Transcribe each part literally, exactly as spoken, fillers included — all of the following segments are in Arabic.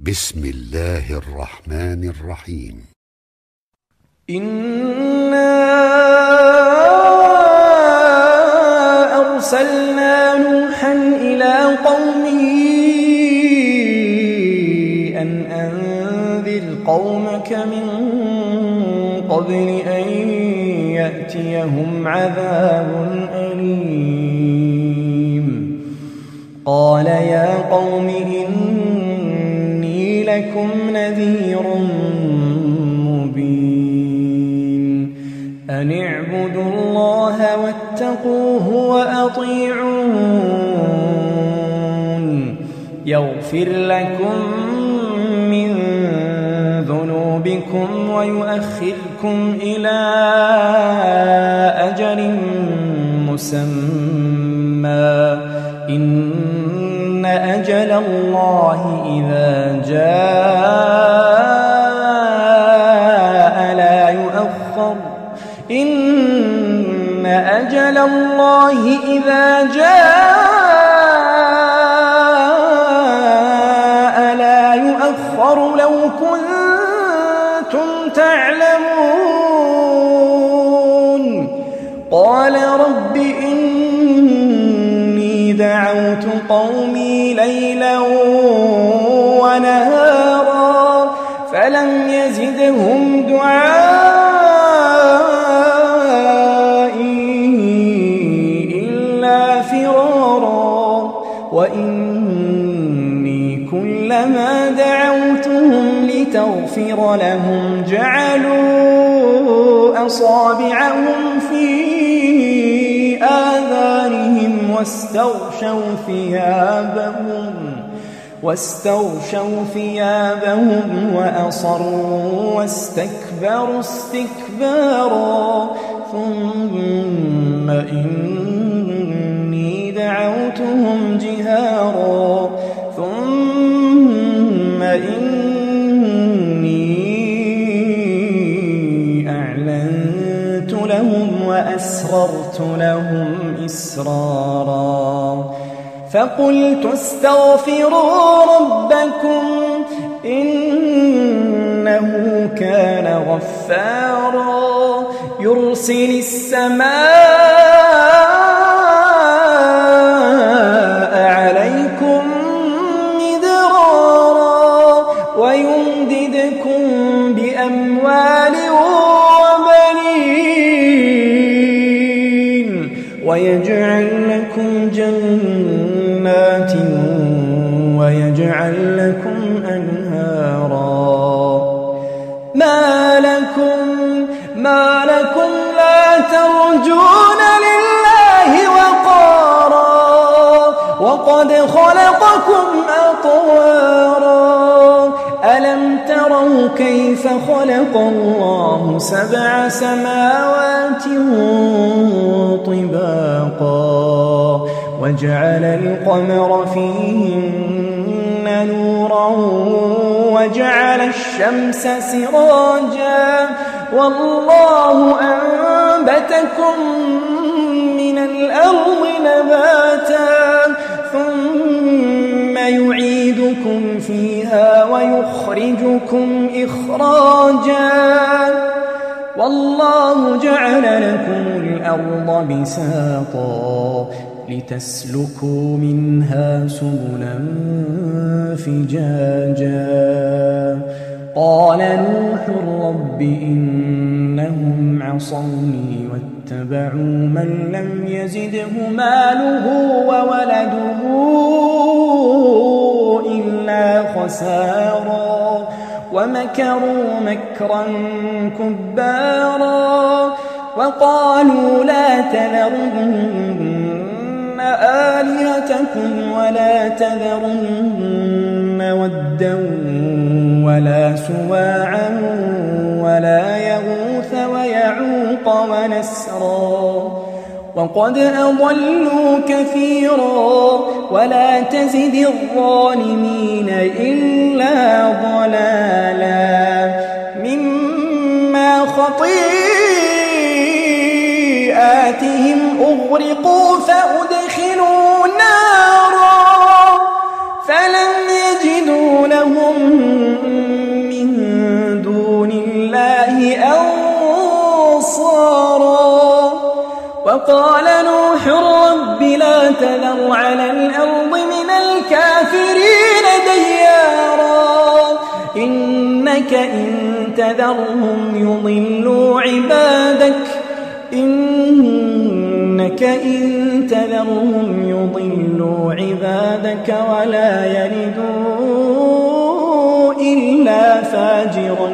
بسم الله الرحمن الرحيم. إنا أرسلنا نوحا إلى قومه أن أنذر قومك من قبل أن يأتيهم عذاب أليم. قال يا قوم إني لكم نذير مبين أن اعبدوا الله واتقوه وأطيعون يغفر لكم من ذنوبكم ويؤخركم إلى أجل مسمى إن أجل الله إذا جاء لا يؤخر إن أجل الله إذا جاء لا يؤخر لو كنتم تعلمون. قال رب إني دعوت قومي ليلا ونهارا فلم يزدهم دعائي إلا فرارا وإني كلما دعوتهم لتغفر لهم جعلوا أصابعهم في آذانهم واستغشوا ثيابهم واستغشوا ثيابهم وأصروا واستكبروا استكبارا ثم إني دعوتهم جهارا ثم إني أعلنت لهم وأسررت لهم إسرارا فقلت استغفروا ربكم إنه كان غفارا يرسل السماء عليكم مدرارا ويمددكم بأموال وبنين ويجعل لكم جنات ويجعل لكم أنهارا. ما لكم ما لكم لا ترجون لله وقارا وقد خلقكم أطوارا. ألم تروا كيف خلق الله سبع سماوات طباقا وجعل القمر فيهن نورا وجعل الشمس سراجا والله أنبتكم من الأرض نباتا ثم يعيدكم فيها ويخرجكم إخراجا والله جعل لكم الأرض بساطا لتسلكوا منها سبلا فجاجا. قال نوح رب إنهم عصوني واتبعوا من لم يزده ماله وولده إلا خسارا ومكروا مكرا كبارا وقالوا لا تذرن آلهتكم ولا تذرن ودا ولا سواعا ولا يغوث ويعوق ونسرا وقد أضلوا كثيرا ولا تزد الظالمين إلا ضلالا مما خطيئاتهم أغرقوا فأدخلوا نارا فلم يجدوا لهم وقال نوح رب لا تذر على الأرض من الكافرين ديارا إنك إن تذرهم يضلوا عبادك إنك إن تذرهم يضلوا عبادك ولا يلدوا إلا فاجرا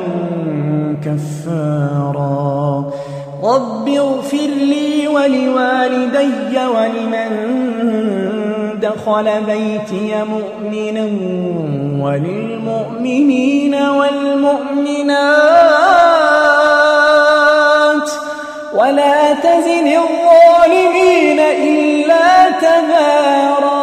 كفارا رب اغفر لي ولوالدي ولمن دخل بيتي مؤمنا وللمؤمنين والمؤمنات ولا تزد الظالمين إلا تبارا